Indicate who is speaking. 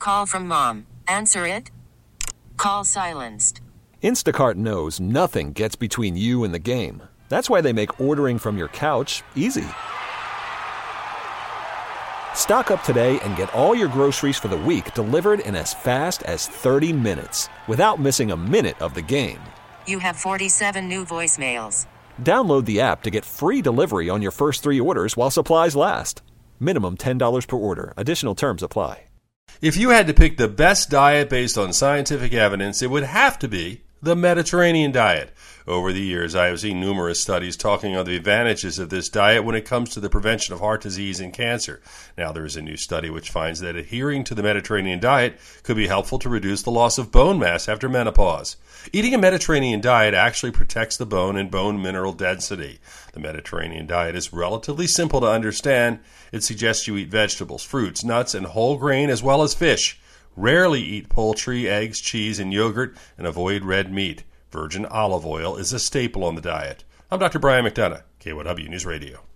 Speaker 1: Call from mom. Answer it. Call silenced.
Speaker 2: Instacart knows nothing gets between you and the game. That's why they make ordering from your couch easy. Stock up today and get all your groceries for the week delivered in as fast as 30 minutes without missing a minute of the game.
Speaker 1: You have 47 new voicemails.
Speaker 2: Download the app to get free delivery on your first 3 orders while supplies last. Minimum $10 per order. Additional terms apply.
Speaker 3: If you had to pick the best diet based on scientific evidence, it would have to be the Mediterranean diet. Over the years, I have seen numerous studies talking on the advantages of this diet when it comes to the prevention of heart disease and cancer. Now, there is a new study which finds that adhering to the Mediterranean diet could be helpful to reduce the loss of bone mass after menopause. Eating a Mediterranean diet actually protects the bone and bone mineral density. The Mediterranean diet is relatively simple to understand. It suggests you eat vegetables, fruits, nuts, and whole grain as well as fish. Rarely eat poultry, eggs, cheese, and yogurt, and avoid red meat. Virgin olive oil is a staple on the diet. I'm Dr. Brian McDonough, KYW News Radio.